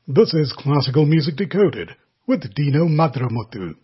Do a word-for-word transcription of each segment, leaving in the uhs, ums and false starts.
This is Classical Music Decoded with Dino Madramuthu.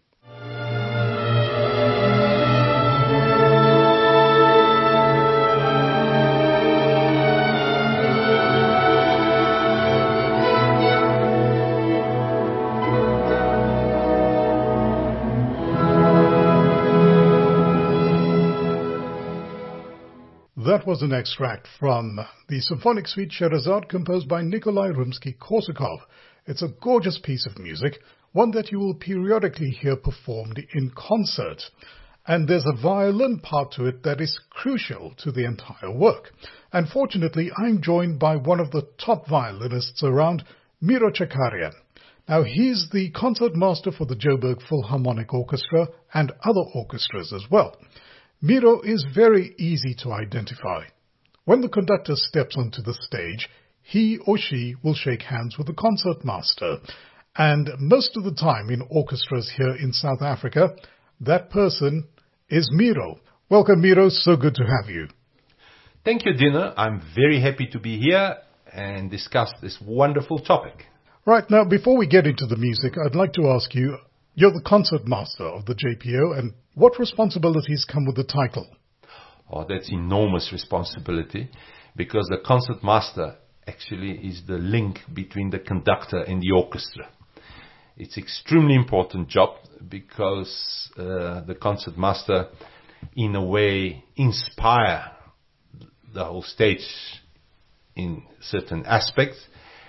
That was an extract from the Symphonic Suite Sherazade composed by Nikolai Rimsky-Korsakov. It's a gorgeous piece of music, one that you will periodically hear performed in concert. And there's a violin part to it that is crucial to the entire work. And fortunately, I'm joined by one of the top violinists around, Miro Chakarian. Now, he's the concertmaster for the Joburg Philharmonic Orchestra and other orchestras as well. Miro is very easy to identify. When the conductor steps onto the stage, he or she will shake hands with the concertmaster. And most of the time in orchestras here in South Africa, that person is Miro. Welcome, Miro. So good to have you. Thank you, Dino. I'm very happy to be here and discuss this wonderful topic. Right. Now, before we get into the music, I'd like to ask you, you're the concertmaster of the J P O, and what responsibilities come with the title? Oh, that's enormous responsibility, because the concertmaster actually is the link between the conductor and the orchestra. It's extremely important job because uh, the concertmaster, in a way, inspire the whole stage in certain aspects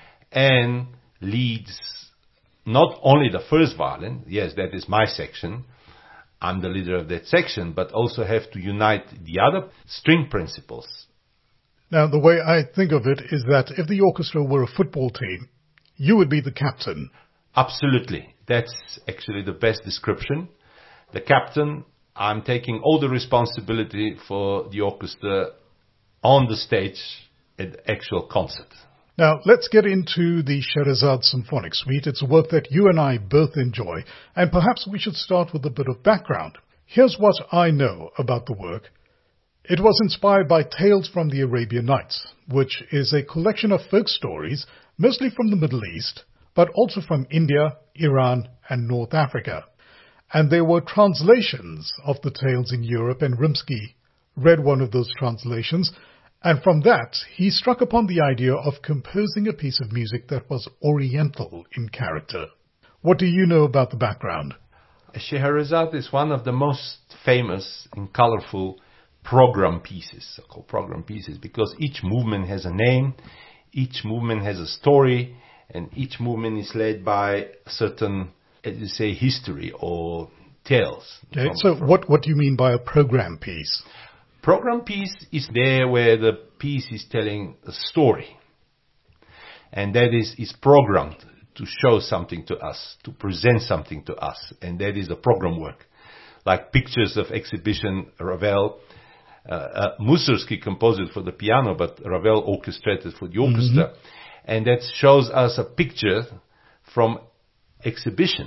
and leads not only the first violin, yes, that is my section, I'm the leader of that section, but also have to unite the other string principals. Now, the way I think of it is that if the orchestra were a football team, you would be the captain. Absolutely. That's actually the best description. The captain, I'm taking all the responsibility for the orchestra on the stage at the actual concert. Now, let's get into the Sherazade Symphonic Suite. It's a work that you and I both enjoy, and perhaps we should start with a bit of background. Here's what I know about the work. It was inspired by Tales from the Arabian Nights, which is a collection of folk stories, mostly from the Middle East, but also from India, Iran, and North Africa. And there were translations of the tales in Europe, and Rimsky read one of those translations. And from that, he struck upon the idea of composing a piece of music that was oriental in character. What do you know about the background? Scheherazade is one of the most famous and colorful program pieces, so-called program pieces, because each movement has a name, each movement has a story, and each movement is led by a certain, as you say, history or tales. Okay, from, so from what, what do you mean by a program piece? Program piece is there where the piece is telling a story. And that is, is programmed to show something to us, to present something to us. And that is the program work. Like pictures of exhibition, Ravel, uh, uh, Mussorgsky composed it for the piano, but Ravel orchestrated for the orchestra. Mm-hmm. And that shows us a picture from exhibition.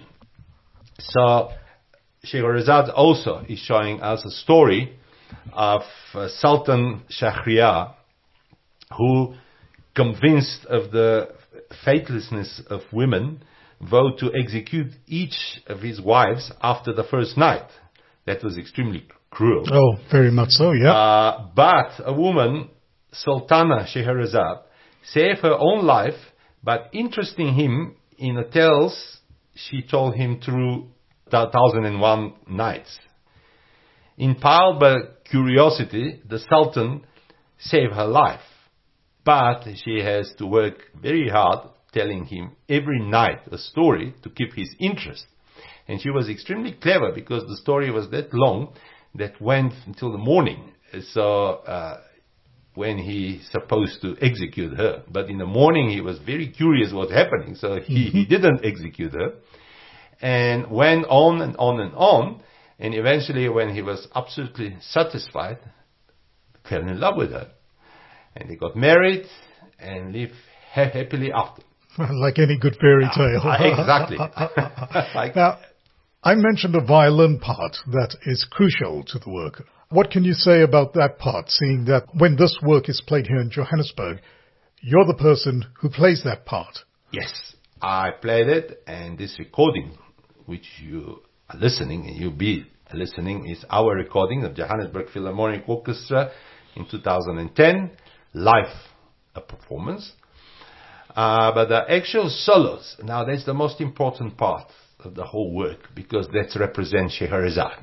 So Scheherazade also is showing us a story of uh, Sultan Shahryar, who, convinced of the faithlessness of women, vowed to execute each of his wives after the first night. That was extremely cruel. Oh, very much so, yeah. Uh, but a woman, Sultana Scheherazade, saved her own life, but interesting him in the tales she told him through the Thousand and One Nights. Impelled by curiosity, the Sultan saved her life. But she has to work very hard telling him every night a story to keep his interest. And she was extremely clever because the story was that long that went until the morning. So uh, when he's supposed to execute her. But in the morning he was very curious what's happening. So he, he didn't execute her. And went on and on and on. And eventually, when he was absolutely satisfied, fell in love with her. And they got married and lived ha- happily after. Like any good fairy tale. Uh, exactly. like, now, I mentioned a violin part that is crucial to the work. What can you say about that part, seeing that when this work is played here in Johannesburg, you're the person who plays that part? Yes. I played it, and this recording, which you are listening, and you'll be listening, is our recording of Johannesburg Philharmonic Orchestra in two thousand ten, live a performance. Uh, but the actual solos, now that's the most important part of the whole work, because that represents Scheherazade,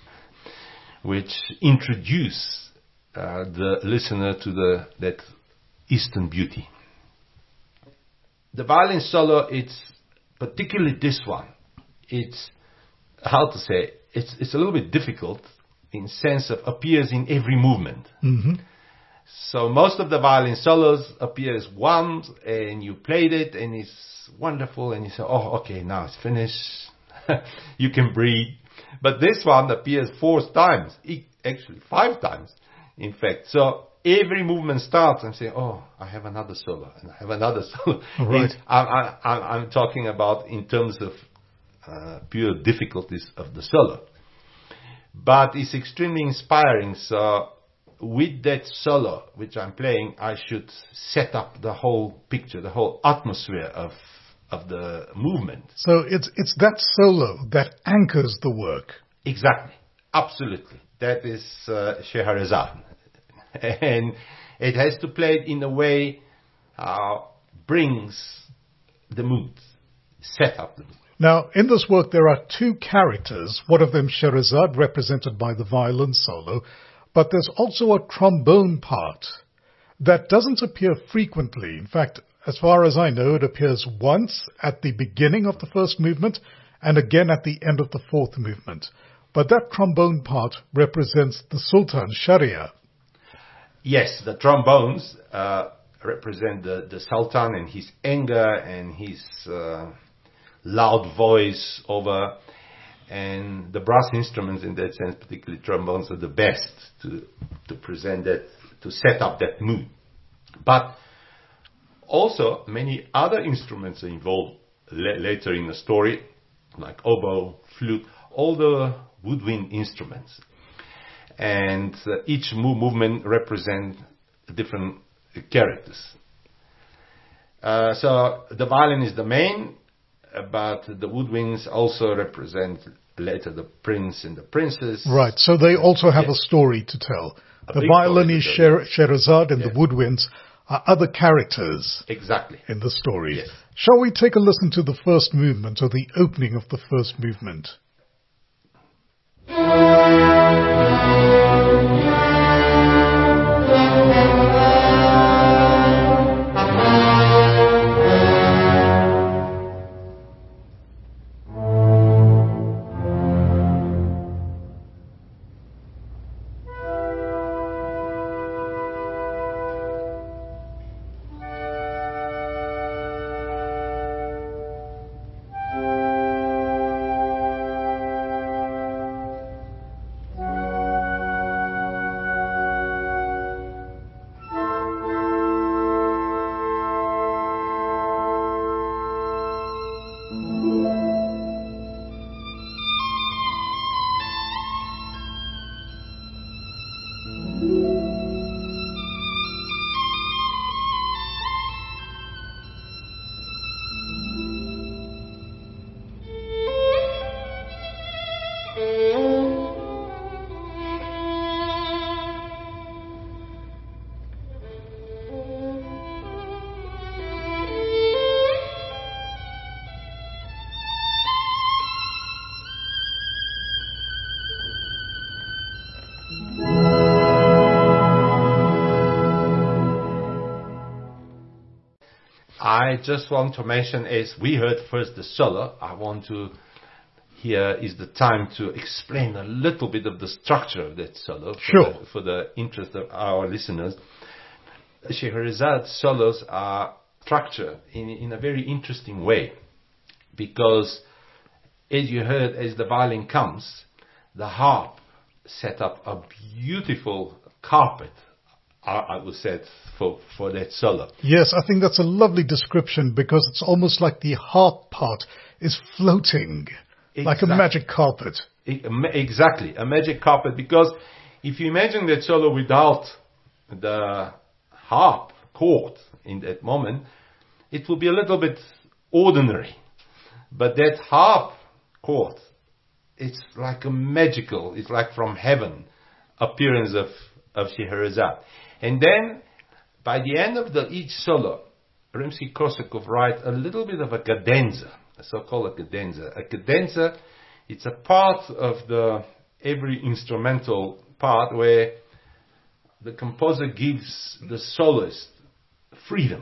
which introduce uh, the listener to the that Eastern beauty. The violin solo, it's particularly this one. It's, how to say, it's it's a little bit difficult in sense of appears in every movement. Mm-hmm. So most of the violin solos appears once, and you played it, and it's wonderful, and you say, oh, okay, now it's finished. You can breathe. But this one appears four times, actually five times, in fact. So every movement starts and say, oh, I have another solo, and I have another solo. Right. I'm, I'm, I'm talking about in terms of uh, pure difficulties of the solo. But it's extremely inspiring. So with that solo, which I'm playing, I should set up the whole picture, the whole atmosphere of of the movement. So it's it's that solo that anchors the work. Exactly. Absolutely. That is uh, Scheherazade. And it has to play it in a way uh, brings the mood, set up the mood. Now, in this work, there are two characters, one of them Scheherazade, represented by the violin solo, but there's also a trombone part that doesn't appear frequently. In fact, as far as I know, it appears once at the beginning of the first movement and again at the end of the fourth movement. But that trombone part represents the Sultan, Shahryar. Yes, the trombones uh, represent the, the Sultan and his anger and his uh, loud voice over, and the brass instruments in that sense, particularly trombones, are the best to to present that, to set up that mood. But also many other instruments are involved la- later in the story, like oboe, flute, all the woodwind instruments. And uh, each move, movement represents different characters. Uh, so the violin is the main, uh, but the woodwinds also represent later the prince and the princess. Right, so they also have Yes. a story to tell. A The big violin story is to tell, Sher- yes. Scheherazade and Yes. the woodwinds are other characters Exactly. in the story. Yes. Shall we take a listen to the first movement, or the opening of the first movement? I just want to mention, as we heard first the solo, I want to, here is the time to explain a little bit of the structure of that solo for, Sure. the, for the interest of our listeners. Scheherazade solos are structured in, in a very interesting way, because as you heard, as the violin comes, the harp set up a beautiful carpet, I, I would say, for, for that solo. Yes, I think that's a lovely description, because it's almost like the harp part is floating, like a Exactly. magic carpet. E- Exactly, a magic carpet, because if you imagine that solo without the harp chord in that moment, it will be a little bit ordinary. But that harp chord, it's like a magical, it's like from heaven appearance of, of Scheherazade. And then, by the end of the each solo, Rimsky-Korsakov writes a little bit of a cadenza, a so-called cadenza. A cadenza, it's a part of the every instrumental part where the composer gives the soloist freedom.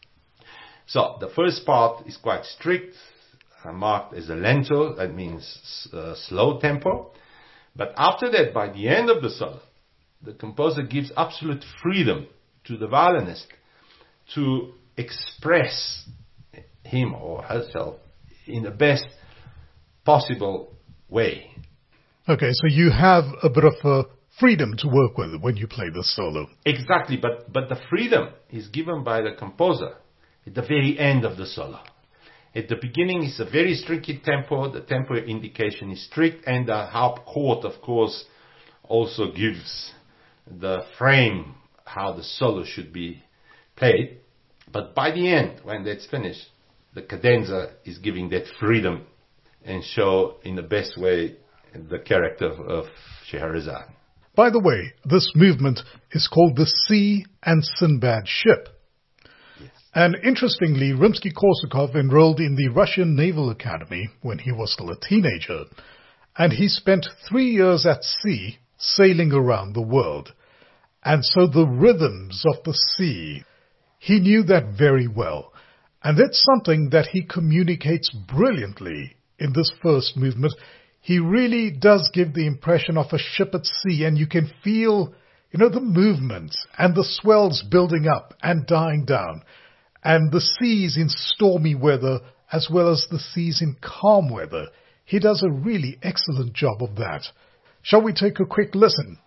So the first part is quite strict, uh, marked as a lento, that means uh, slow tempo. But after that, by the end of the solo, the composer gives absolute freedom to the violinist to express him or herself in the best possible way. Okay, so you have a bit of uh, freedom to work with when you play the solo. Exactly, but, but the freedom is given by the composer at the very end of the solo. At the beginning, it's a very strict tempo. The tempo indication is strict, and the harp chord, of course, also gives the frame how the solo should be played. But by the end, when that's finished, the cadenza is giving that freedom and show in the best way the character of Scheherazade. By the way, this movement is called the Sea and Sinbad Ship. Yes. And interestingly, Rimsky-Korsakov enrolled in the Russian Naval Academy when he was still a teenager, and he spent three years at sea sailing around the world. And so the rhythms of the sea, he knew that very well. And that's something that he communicates brilliantly in this first movement. He really does give the impression of a ship at sea, and you can feel, you know, the movements and the swells building up and dying down, and the seas in stormy weather as well as the seas in calm weather. He does a really excellent job of that. Shall we take a quick listen?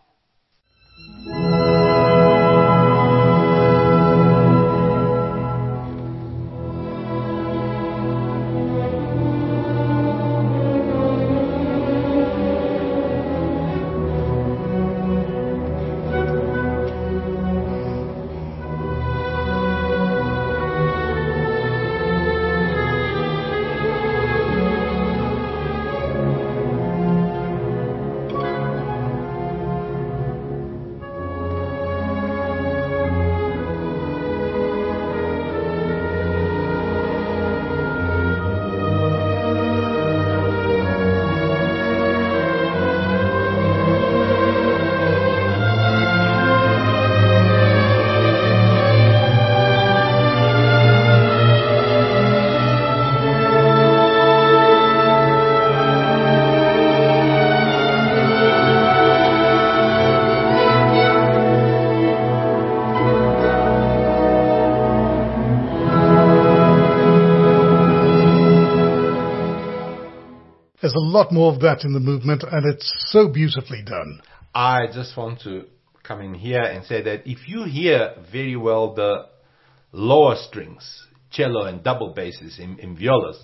There's a lot more of that in the movement, and it's so beautifully done. I just want to come in here and say that if you hear very well the lower strings, cello and double basses in, in violas,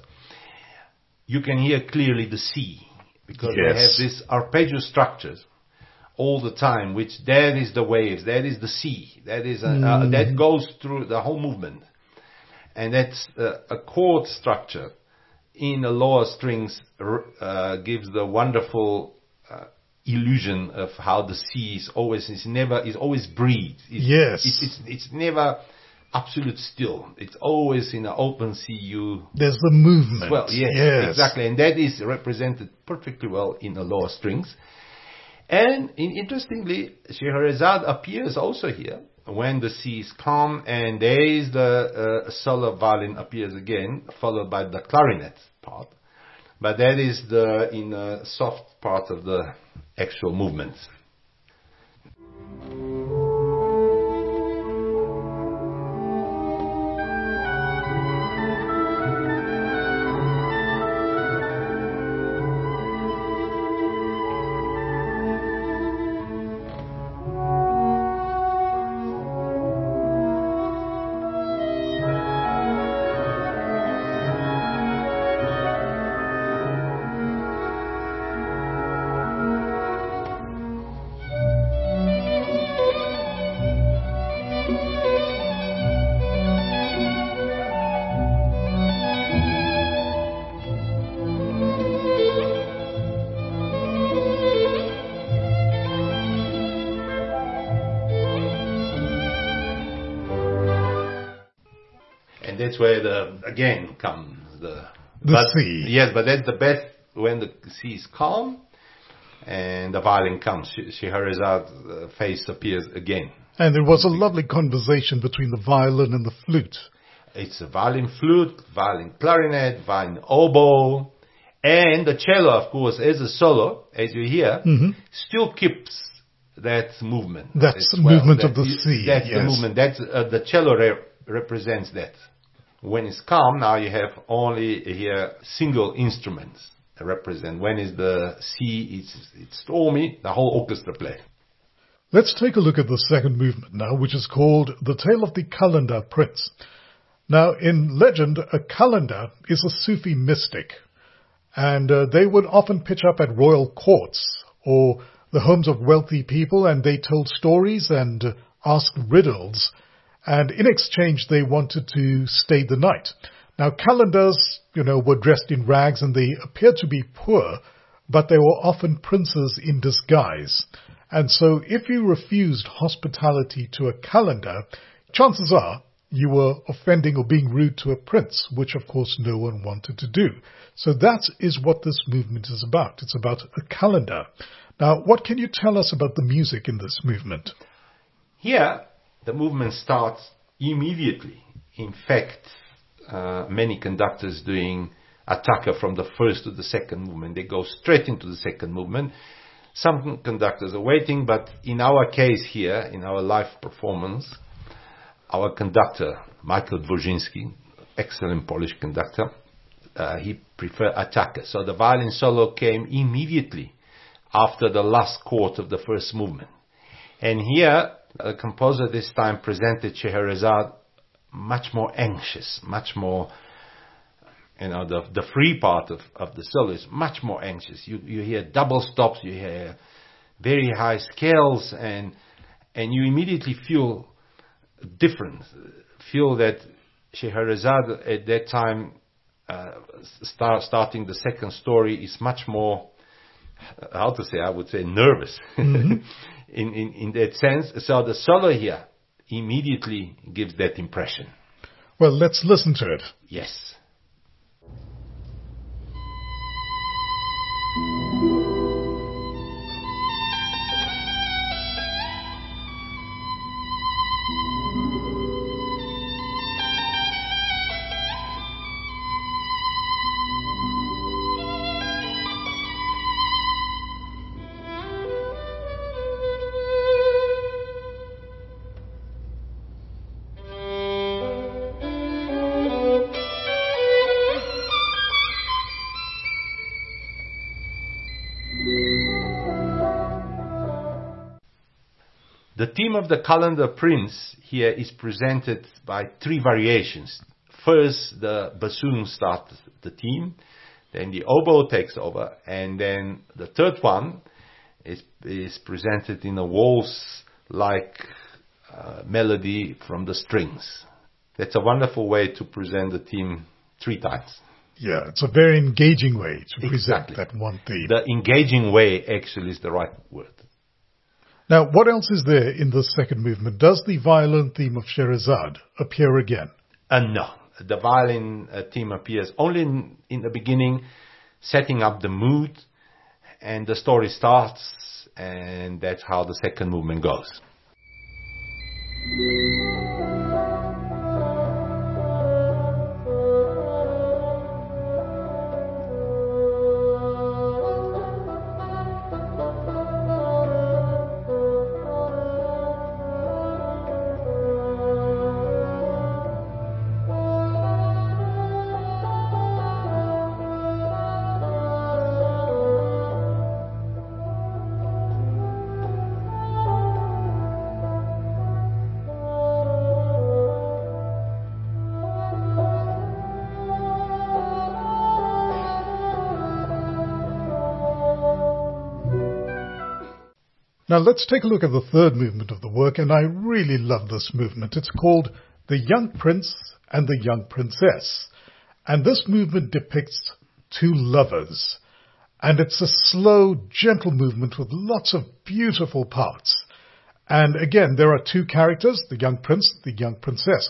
you can hear clearly the sea, because Yes. they have these arpeggio structures all the time, which that is the waves, that is the sea, that is a, uh, that goes through the whole movement, and that's uh, a chord structure in the lower strings uh, gives the wonderful uh, illusion of how the sea is always is never is always breathed. It's, Yes. it's, it's it's never absolute still. It's always in an open sea. You There's the movement. well, yes, yes. exactly, and that is represented perfectly well in the lower strings. And in, interestingly, Scheherazade appears also here when the sea is calm, and there is the uh, solo violin appears again, followed by the clarinet part. But that is the in a soft part of the actual movement. that's where the, again, comes the... The but, sea. Yes, but that's the best when the sea is calm and the violin comes. Shehrazad's uh, face appears again. And there was a lovely conversation between the violin and the flute. It's a violin flute, violin clarinet, violin oboe, and the cello, of course, as a solo, as you hear, mm-hmm. still keeps that movement. That's the well. movement that of the is, sea. That's yes. the movement. That's uh, the cello re- represents that. When it's calm, now you have only here single instruments represent. When it's the sea, it's, it's stormy, the whole orchestra play. Let's take a look at the second movement now, which is called The Tale of the Qalandar Prince. Now, in legend, a Qalandar is a Sufi mystic, and uh, they would often pitch up at royal courts or the homes of wealthy people, and they told stories and uh, asked riddles, and in exchange they wanted to stay the night. Now, Qalandars, you know, were dressed in rags and they appeared to be poor, but they were often princes in disguise. And so if you refused hospitality to a Qalandar, chances are you were offending or being rude to a prince, which of course no one wanted to do. So that is what this movement is about. It's about a Qalandar. Now, what can you tell us about the music in this movement? Here, the movement starts immediately. In fact, uh, many conductors doing attacca from the first to the second movement. They go straight into the second movement. Some conductors are waiting, but in our case here, in our live performance, our conductor, Michael Dworzyński, excellent Polish conductor, uh, he preferred attacca. So the violin solo came immediately after the last chord of the first movement. And here, the composer this time presented Scheherazade much more anxious, much more, you know, the the free part of, of the solo is much more anxious. You you hear double stops, you hear very high scales, and and you immediately feel different. Feel that Scheherazade at that time, uh, start, starting the second story, is much more, how to say, I would say nervous mm-hmm. in, in, in that sense. So the solo here immediately gives that impression. Well, let's listen to it. Yes. The theme of the Qalandar Prince here is presented by three variations. First, the bassoon starts the theme, then the oboe takes over, and then the third one is, is presented in a waltz-like uh, melody from the strings. That's a wonderful way to present the theme three times. Yeah, it's a very engaging way to exactly. present that one theme. The engaging way actually is the right word. Now, what else is there in the second movement? Does the violin theme of Scheherazade appear again? Uh, no. The violin uh, theme appears only in, in the beginning, setting up the mood, and the story starts, and that's how the second movement goes. Now let's take a look at the third movement of the work, and I really love this movement. It's called The Young Prince and the Young Princess. And this movement depicts two lovers. And it's a slow, gentle movement with lots of beautiful parts. And again, there are two characters, the young prince, the young princess.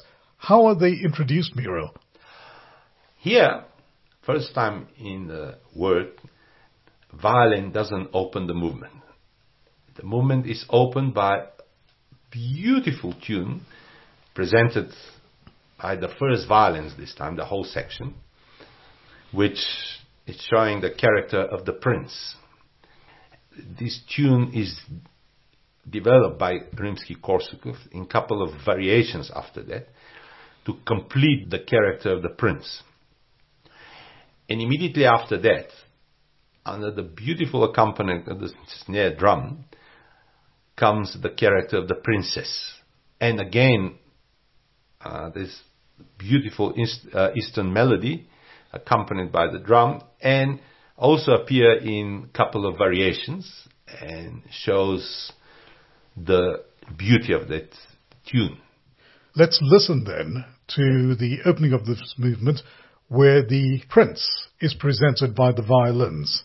How are they introduced, Miro? Here, first time in the work, violin doesn't open the movement. The movement is opened by beautiful tune presented by the first violins this time, the whole section, which is showing the character of the prince. This tune is developed by Rimsky-Korsakov in a couple of variations after that to complete the character of the prince. And immediately after that, under the beautiful accompaniment of the snare drum, comes the character of the princess. And again, uh, this beautiful East, uh, Eastern melody accompanied by the drum, and also appear in a couple of variations and shows the beauty of that tune. Let's listen then to the opening of this movement where the prince is presented by the violins.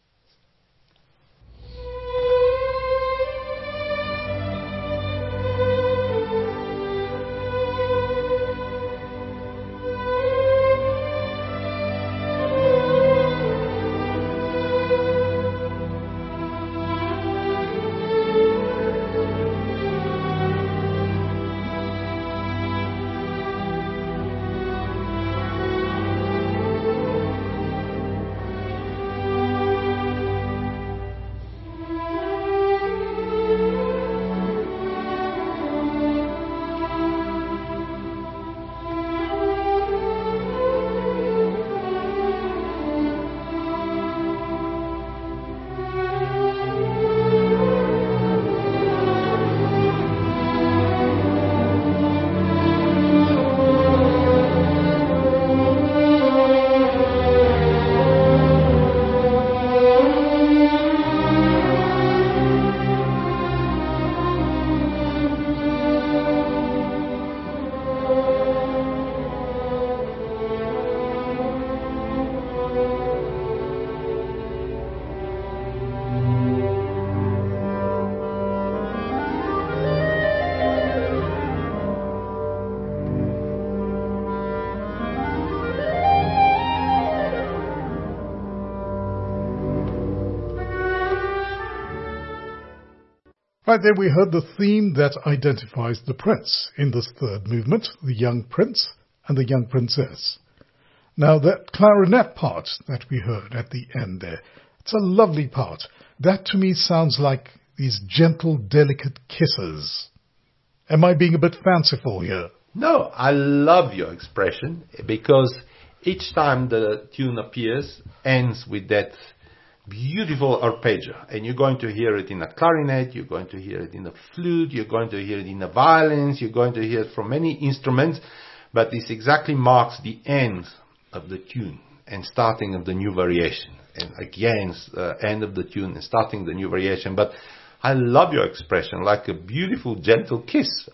Right there we heard the theme that identifies the prince in this third movement, the young prince and the young princess. Now that clarinet part that we heard at the end there, it's a lovely part. That to me sounds like these gentle, delicate kisses. Am I being a bit fanciful here? No, I love your expression, because each time the tune appears, ends with that beautiful arpeggio, and you're going to hear it in a clarinet, you're going to hear it in the flute, you're going to hear it in the violins, you're going to hear it from many instruments, but this exactly marks the end of the tune and starting of the new variation, and again uh, end of the tune and starting the new variation. But I love your expression, like a beautiful gentle kiss.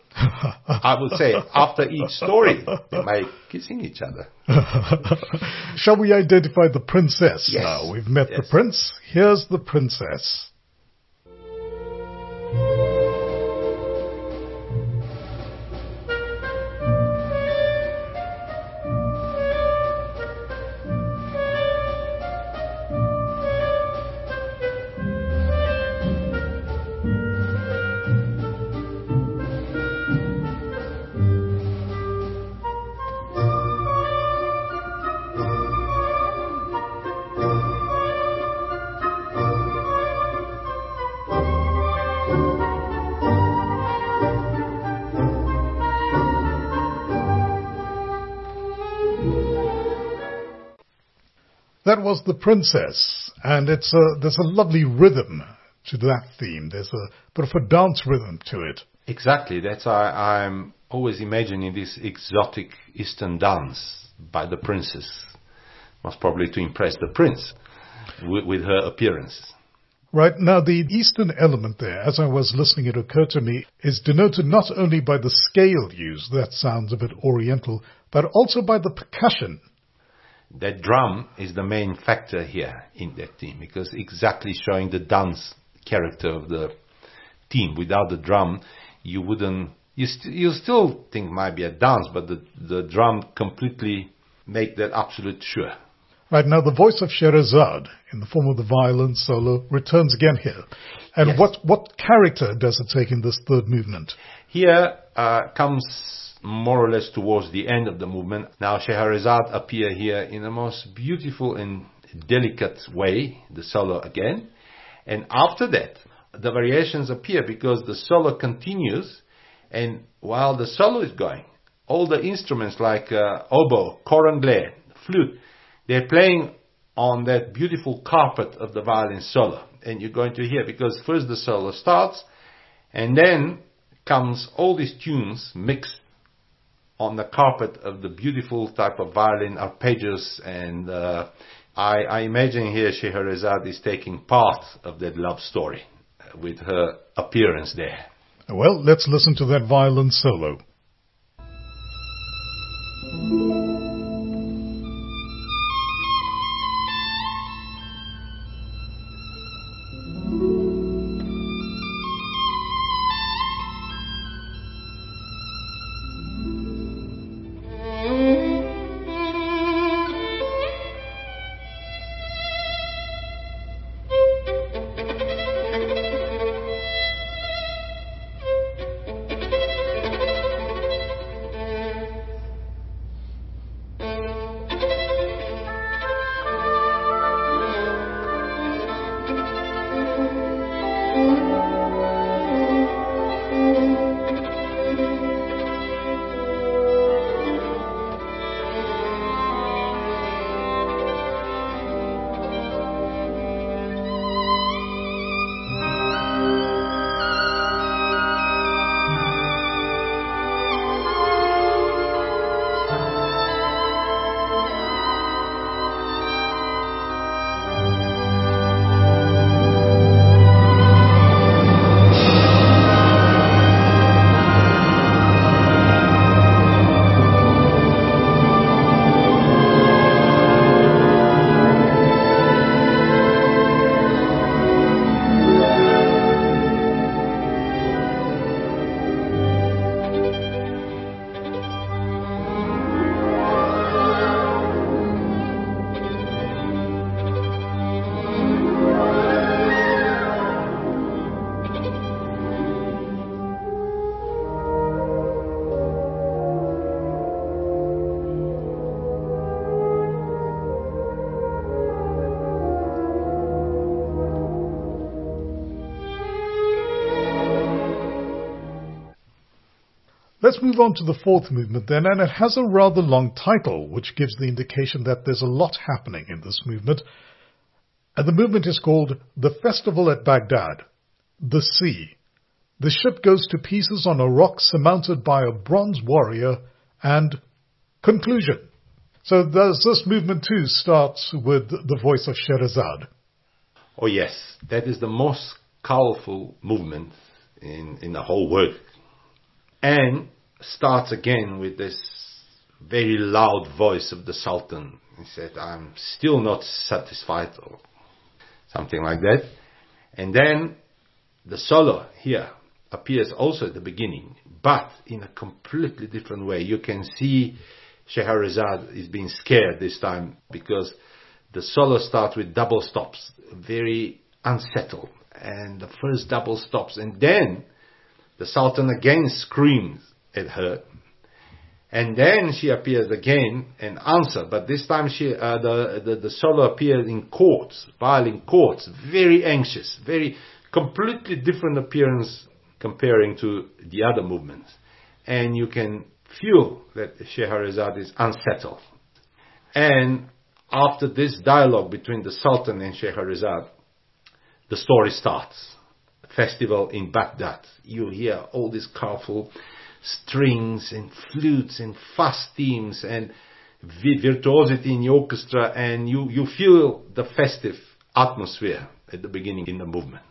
I would say after each story they might kissing each other. Shall we identify the princess Yes. now? We've met Yes. the prince. Here's the princess. That was the princess, and it's a, there's a lovely rhythm to that theme. There's a bit of a dance rhythm to it. Exactly, that's why I'm always imagining this exotic Eastern dance by the princess. Most probably to impress the prince with, with her appearance. Right, now the Eastern element there, as I was listening, it occurred to me, is denoted not only by the scale used, that sounds a bit oriental, but also by the percussion. That drum is the main factor here in that theme, because exactly showing the dance character of the theme. Without the drum, you wouldn't You, st- you still think might be a dance, but the, the drum completely make that absolute sure. Right, now the voice of Scheherazade, in the form of the violin solo, returns again here. And Yes. what, what character does it take in this third movement? Here uh, comes more or less towards the end of the movement. Now Scheherazade appear here in the most beautiful and delicate way, the solo again. And after that, the variations appear because the solo continues, and while the solo is going, all the instruments like uh, oboe, coranglaire, flute, they're playing on that beautiful carpet of the violin solo. And you're going to hear, because first the solo starts, and then comes all these tunes mixed on the carpet of the beautiful type of violin arpeggios. And uh, I, I imagine here Scheherazade is taking part of that love story with her appearance there. Well, let's listen to that violin solo. Let's move on to the fourth movement then, and it has a rather long title, which gives the indication that there's a lot happening in this movement. And the movement is called The Festival at Baghdad, The Sea. The ship goes to pieces on a rock surmounted by a bronze warrior, and conclusion. So does this movement too starts with the voice of Scheherazade? Oh yes, that is the most colorful movement in, in the whole work. And starts again with this very loud voice of the Sultan. He said, I'm still not satisfied, or something like that. And then the solo here appears also at the beginning, but in a completely different way. You can see Scheherazade is being scared this time, because the solo starts with double stops, very unsettled. And the first double stops, and then the Sultan again screams at her, and then she appears again and answers. But this time she, uh, the, the the solo appears in chords, violin chords, very anxious, very completely different appearance comparing to the other movements. And you can feel that Scheherazade is unsettled. And after this dialogue between the Sultan and Scheherazade, the story starts. Festival in Baghdad. You hear all these colorful strings and flutes and fast themes and virtuosity in the orchestra, and you, you feel the festive atmosphere at the beginning in the movement.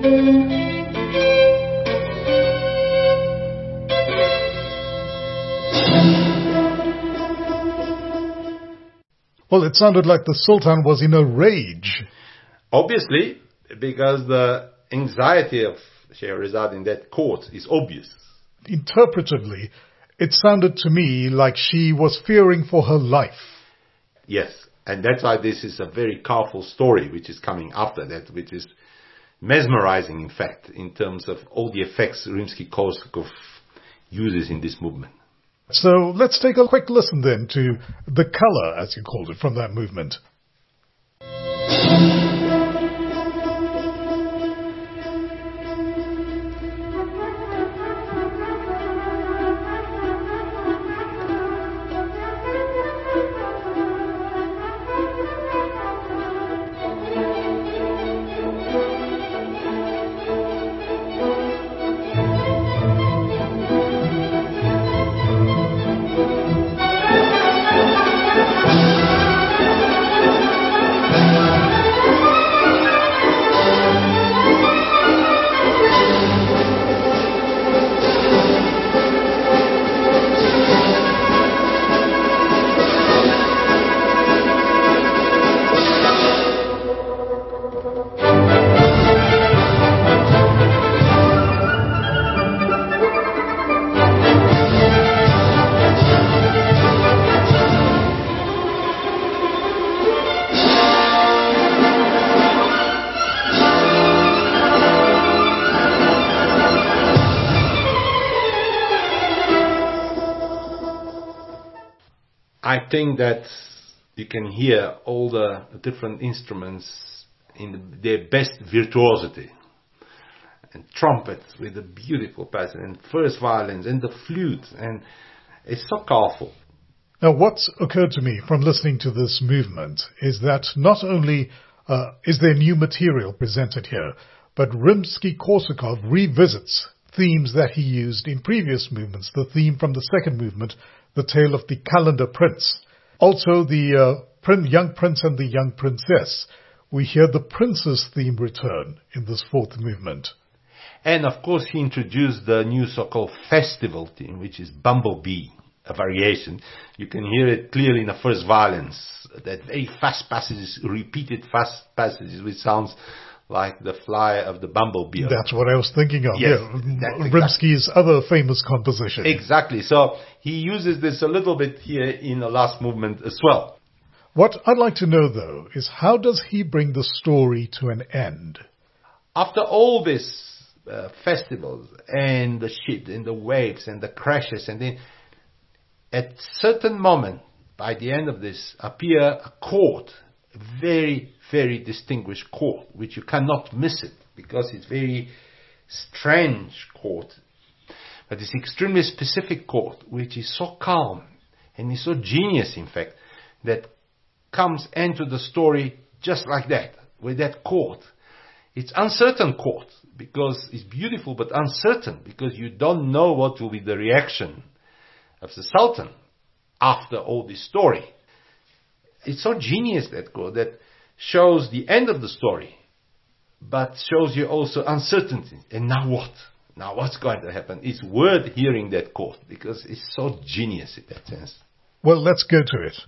Well, it sounded like the Sultan was in a rage. Obviously, because the anxiety of Scheherazade in that court is obvious. Interpretively, it sounded to me like she was fearing for her life. Yes, and that's why this is a very powerful story which is coming after that, which is mesmerizing, in fact, in terms of all the effects Rimsky-Korsakov uses in this movement. So let's take a quick listen then to the color, as you called it, from that movement. I think that you can hear all the different instruments in their best virtuosity. And trumpets with a beautiful pattern, and first violins, and the flute, and it's so powerful. Now, what's occurred to me from listening to this movement is that not only uh, is there new material presented here, but Rimsky-Korsakov revisits themes that he used in previous movements, the theme from the second movement, the tale of the Calendar Prince. Also the uh, prin- young prince and the young princess. We hear the prince's theme return in this fourth movement. And of course he introduced the new so-called festival theme, which is Bumblebee, a variation. You can hear it clearly in the first violins, that very fast passages, repeated fast passages, which sounds like the fly of the bumblebee. That's what I was thinking of. Yes, yeah. Rimsky's exactly. other famous composition. Exactly. So he uses this a little bit here in the last movement as well. What I'd like to know, though, is how does he bring the story to an end? After all this uh, festivals and the shit and the waves and the crashes, and then at certain moment, by the end of this, appear a chord, a very, very distinguished chord, which you cannot miss it, because it's very strange chord. But it's extremely specific chord, which is so calm, and is so genius, in fact, that comes into the story just like that, with that chord. It's uncertain chord, because it's beautiful, but uncertain, because you don't know what will be the reaction of the Sultan after all this story. It's so genius, that chord, that shows the end of the story, but shows you also uncertainty. And now what? Now what's going to happen? It's worth hearing that chord, because it's so genius in that sense. Well, let's go to it.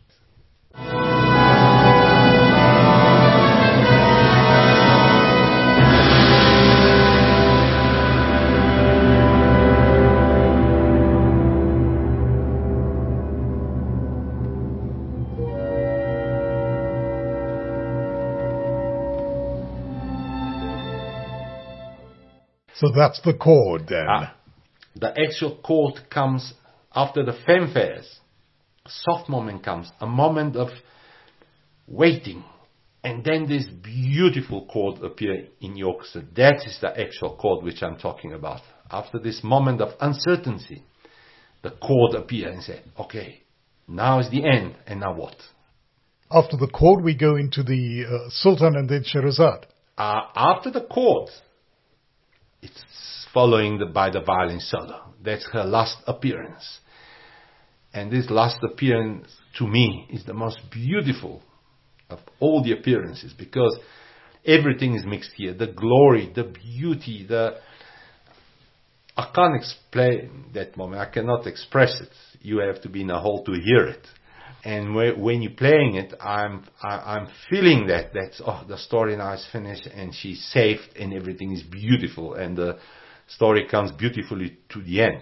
So that's the chord then. Ah, the actual chord comes after the fanfares. A soft moment comes, a moment of waiting, and then this beautiful chord appears in the orchestra. That is the actual chord which I'm talking about. After this moment of uncertainty, the chord appears and says, okay, now is the end, and now what? After the chord, we go into the uh, Sultan and then Scheherazade. Uh, after the chord, it's following the, by the violin solo. That's her last appearance. And this last appearance, to me, is the most beautiful of all the appearances, because everything is mixed here. The glory, the beauty, the... I can't explain that moment. I cannot express it. You have to be in a hall to hear it. And when you're playing it, I'm I'm feeling that. That's, oh, the story now is finished and she's saved and everything is beautiful. And the story comes beautifully to the end.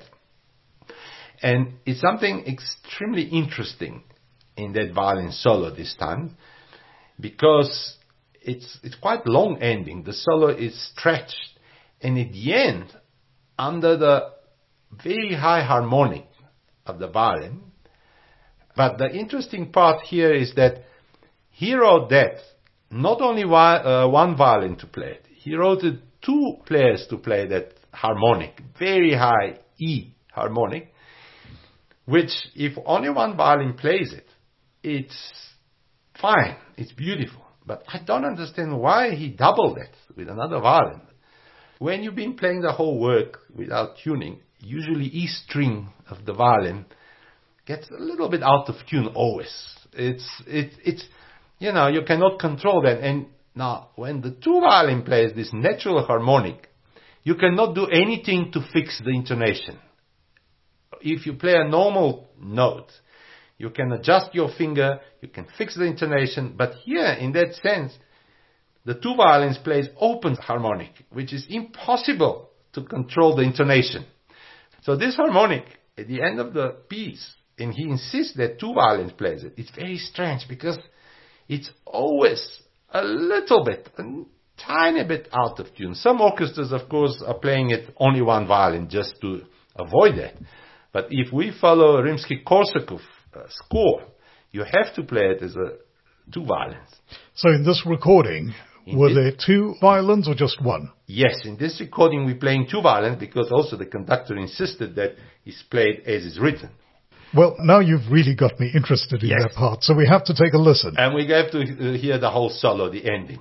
And it's something extremely interesting in that violin solo this time, because it's it's quite long ending. The solo is stretched, and at the end, under the very high harmonic of the violin. But the interesting part here is that he wrote that not only one, uh, one violin to play it, he wrote it two players to play that harmonic, very high E harmonic, which if only one violin plays it, it's fine, it's beautiful. But I don't understand why he doubled it with another violin. When you've been playing the whole work without tuning, usually E string of the violin gets a little bit out of tune always. It's, it, it's, you know, you cannot control that. And now, when the two violin plays this natural harmonic, you cannot do anything to fix the intonation. If you play a normal note, you can adjust your finger, you can fix the intonation, but here, in that sense, the two violins plays open harmonic, which is impossible to control the intonation. So this harmonic, at the end of the piece, and he insists that two violins plays it, it's very strange because it's always a little bit, a tiny bit out of tune. Some orchestras, of course, are playing it only one violin just to avoid that. But if we follow Rimsky-Korsakov uh, score, you have to play it as a two violins. So in this recording, in were there two violins or just one? Yes, in this recording we're playing two violins because also the conductor insisted that it's played as is written. Well, now you've really got me interested in yes. that part, so we have to take a listen. And we have to hear the whole solo, the ending.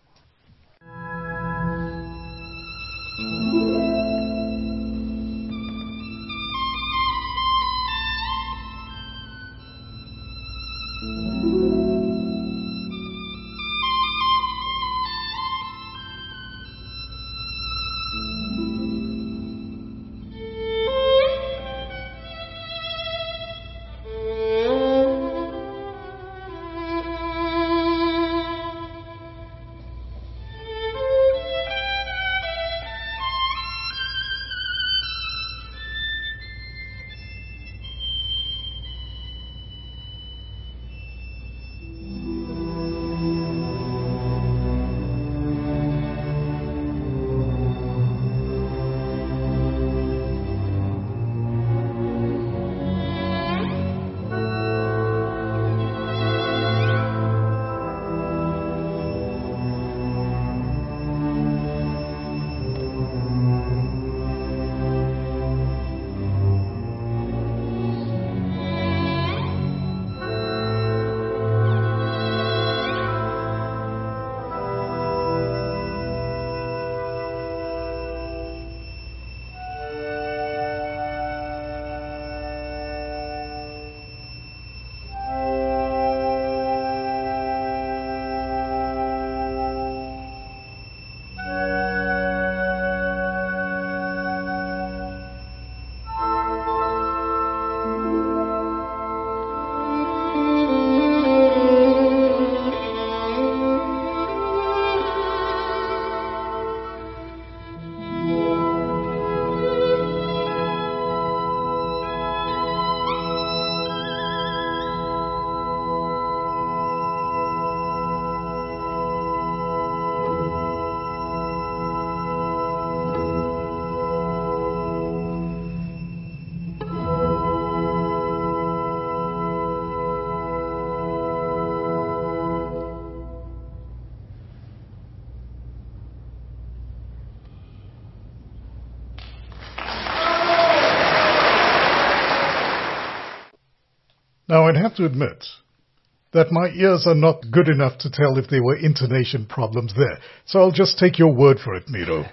Now, I'd have to admit that my ears are not good enough to tell if there were intonation problems there, so I'll just take your word for it, Miro.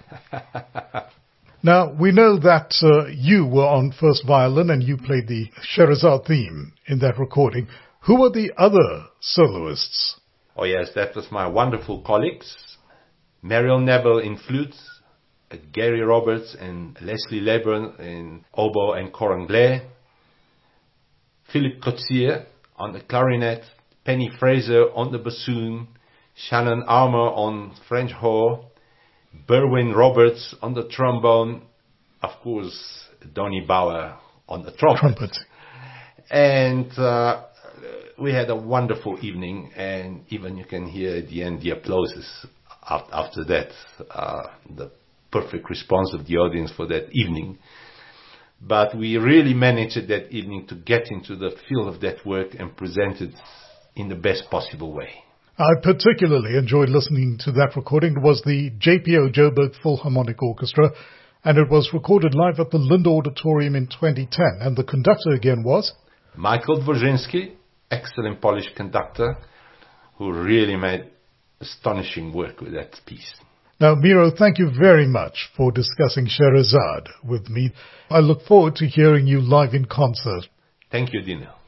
Now, we know that uh, you were on first violin and you played the Scheherazade theme in that recording. Who were the other soloists? Oh yes, that was my wonderful colleagues, Mariel Nebel in flute, uh, Gary Roberts and Leslie Lebrun in oboe and cor anglais, Philippe Coetzee on the clarinet, Penny Fraser on the bassoon, Shannon Armour on French horn, Berwin Roberts on the trombone, of course, Donny Bauer on the trumpet. Trumpet. And uh, we had a wonderful evening, and even you can hear at the end the applauses after that, uh, the perfect response of the audience for that evening. But we really managed that evening to get into the feel of that work and present it in the best possible way. I particularly enjoyed listening to that recording. It was the J P O Joburg Philharmonic Orchestra, and it was recorded live at the Lind Auditorium in twenty ten. And the conductor again was? Michael Dvorzhinsky, excellent Polish conductor, who really made astonishing work with that piece. Now, Miro, thank you very much for discussing Scheherazade with me. I look forward to hearing you live in concert. Thank you, Dino.